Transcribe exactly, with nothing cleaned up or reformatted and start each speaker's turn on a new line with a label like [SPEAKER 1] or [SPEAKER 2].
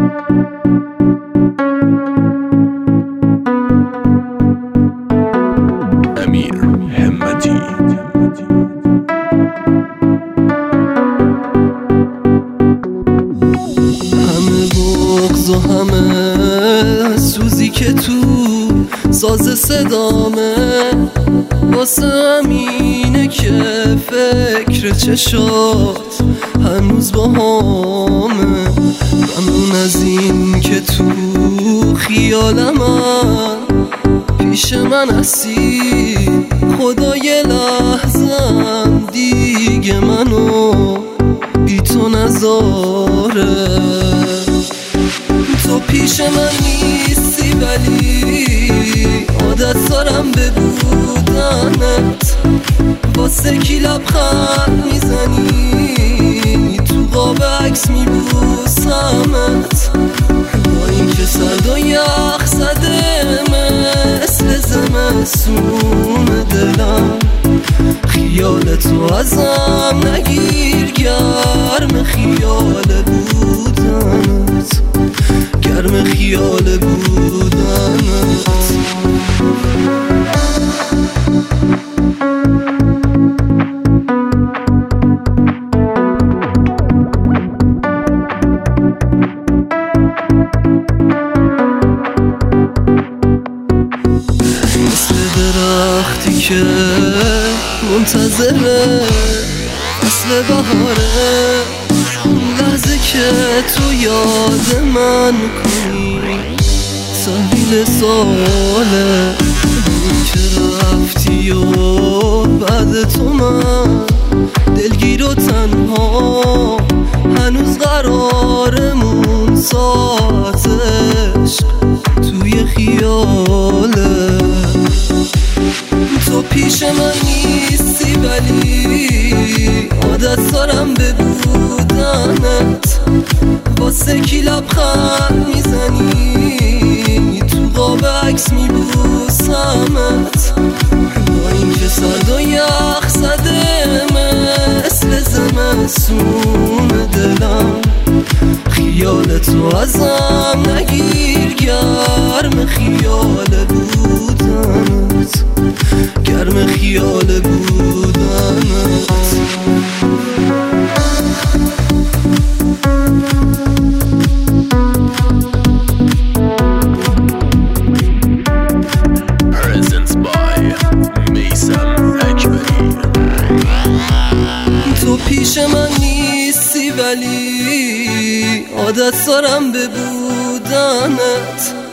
[SPEAKER 1] امیر همتی.
[SPEAKER 2] همه بغض و همه سوزی که تو ساز صدامه، واسه همینه که فکر چشات هنوز با همه. ممنون از این که تو خیال من پیش من هستی، خدا یه لحظم دیگه منو بی تو نذاره. تو پیش من نیستی ولی عادت دارم به بودنت، واسه کی لبخند میزنی تو قاب عکس میبوسمت. با این که سرد و یخ زده مثل زمستون دلم، خیال تو ازم نگیر، گرم خیال بودنت، گرم خیال بودنت. مثل درختی که منتظره مثل بهاره، لحظه که تو یاد من کنی تحویل ساله. که رفتی و بعد تو من دلگیر و تنها، هنوز قرارمون ساعت عشق توی خیاله. تو پیش من نیستی ولی عادت دارم به بودنت، واسه کی لبخند میزنی تو قاب عکس میبوسمت. با این که سرد و یخ زده مثل زمستون دلم، خیال تو ازم نگیر، گرم خیال بودنت، گرم خیال بودنت. تو پیش من نیستی ولی عادت دارم به بودنت،